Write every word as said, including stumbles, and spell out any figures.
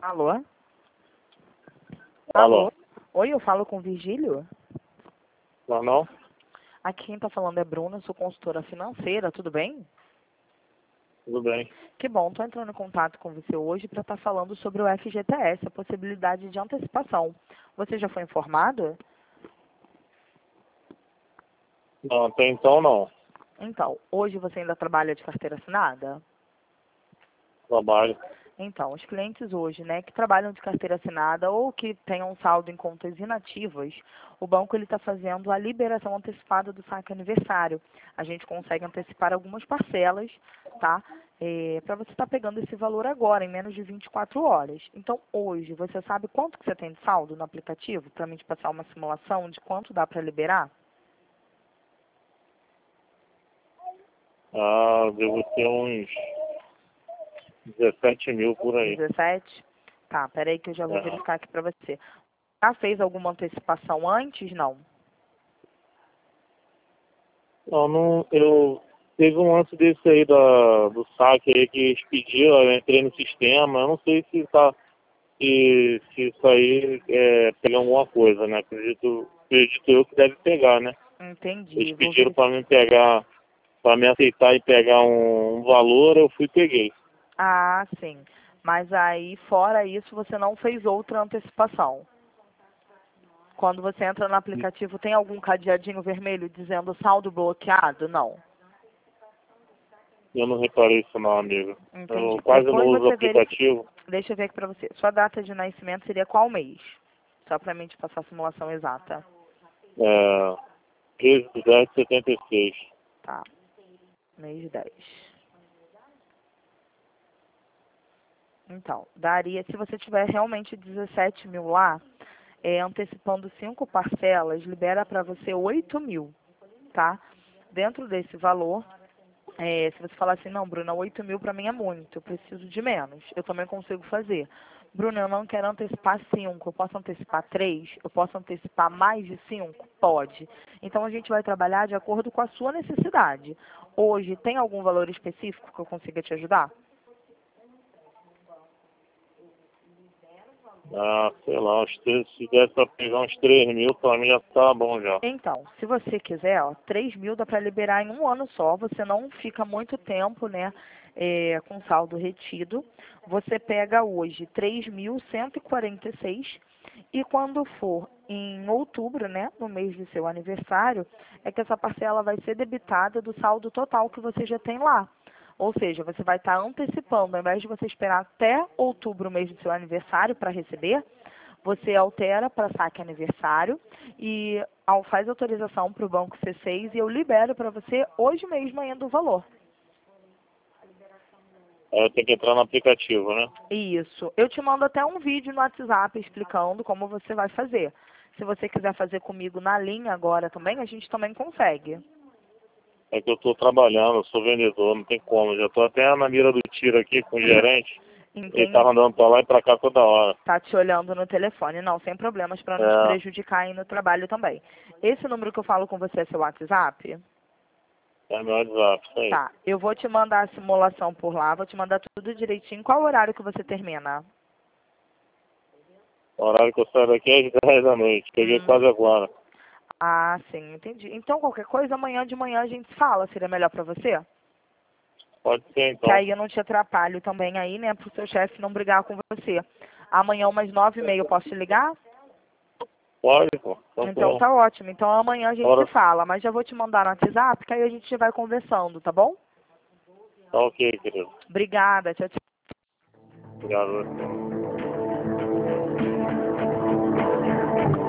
Alô? Alô? Alô? Oi, eu falo com o Virgílio? Não, não? Aqui quem está falando é Bruna, sou consultora financeira, tudo bem? Tudo bem. Que bom, estou entrando em contato com você hoje para estar falando sobre o F G T S, a possibilidade de antecipação. Você já foi informado? Não, até então não. Então, hoje você ainda trabalha de carteira assinada? Trabalho. Então, os clientes hoje, né, que trabalham de carteira assinada ou que tenham saldo em contas inativas, o banco ele está fazendo a liberação antecipada do saque aniversário. A gente consegue antecipar algumas parcelas, tá? É, para você estar pegando esse valor agora, em menos de vinte e quatro horas. Então, hoje, você sabe quanto que você tem de saldo no aplicativo? Para mim te passar uma simulação de quanto dá para liberar? Ah, devo ter uns dezessete mil por aí. dezessete? Tá, peraí que eu já vou É. verificar aqui para você. Já fez alguma antecipação antes? Não. Não, não, eu... Teve um lance desse aí da, do saque aí que eles pediram, eu entrei no sistema, eu não sei se tá... Se, se isso aí é, pega alguma coisa, né? Acredito, acredito eu que deve pegar, né? Entendi. Eles Vou pediram verificar. para mim pegar, para me aceitar e pegar um, um valor, eu fui e peguei. Ah, sim. Mas aí, fora isso, você não fez outra antecipação. Quando você entra no aplicativo, tem algum cadeadinho vermelho dizendo saldo bloqueado? Não. Eu não reparei isso não, amigo. Entendi. Eu quase não Depois uso o você verifica. aplicativo. Deixa eu ver aqui pra você. Sua data de nascimento seria qual mês? Só pra mim te passar a simulação exata. É, treze de dez de setenta e seis. Tá. Mês dez. Então, daria, se você tiver realmente dezessete mil lá, é, antecipando cinco parcelas, libera para você oito mil, tá? Dentro desse valor, é, se você falar assim, não, Bruna, oito mil para mim é muito, eu preciso de menos, eu também consigo fazer. Bruna, eu não quero antecipar cinco, eu posso antecipar três, eu posso antecipar mais de cinco? Pode. Então a gente vai trabalhar de acordo com a sua necessidade. Hoje, tem algum valor específico que eu consiga te ajudar? Ah, sei lá, uns três, se der pra pegar uns três mil, pra mim já tá bom já. Então, se você quiser, ó, três mil dá para liberar em um ano só. Você não fica muito tempo, né, é, com saldo retido. Você pega hoje três mil cento e quarenta e seis e quando for em outubro, né, no mês do seu aniversário, é que essa parcela vai ser debitada do saldo total que você já tem lá. Ou seja, você vai estar antecipando, ao invés de você esperar até outubro, mês do seu aniversário, para receber, você altera para saque aniversário e ao- faz autorização para o banco C seis e eu libero para você hoje mesmo ainda o valor. Aí eu tenho que entrar no aplicativo, né? Isso. Eu te mando até um vídeo no WhatsApp explicando como você vai fazer. Se você quiser fazer comigo na linha agora também, a gente também consegue. É que eu tô trabalhando, eu sou vendedor, não tem como. Já tô até na mira do tiro aqui com o gerente. Ele tava Entendi. andando pra lá e pra cá toda hora. Tá te olhando no telefone. Não, sem problemas, para não te É, prejudicar aí no trabalho também. Esse número que eu falo com você é seu WhatsApp? é meu WhatsApp, isso aí. Tá, eu vou te mandar a simulação por lá, vou te mandar tudo direitinho. Qual horário que você termina? O horário que eu saio daqui é às dez da noite. Peguei Hum. quase agora. Ah, sim, entendi. Então, qualquer coisa, amanhã de manhã a gente fala. Seria melhor pra você? Pode ser Que então. aí eu não te atrapalho também aí, né? Pro seu chefe não brigar com você. Amanhã, umas nove e meia, eu posso te ligar? Pode, pô. Então Tranquilo. tá ótimo. Então amanhã a gente se Hora. fala. Mas já vou te mandar no WhatsApp, que aí a gente vai conversando, tá bom? Tá ok, querido. Obrigada. Tchau, tchau. Obrigado a você.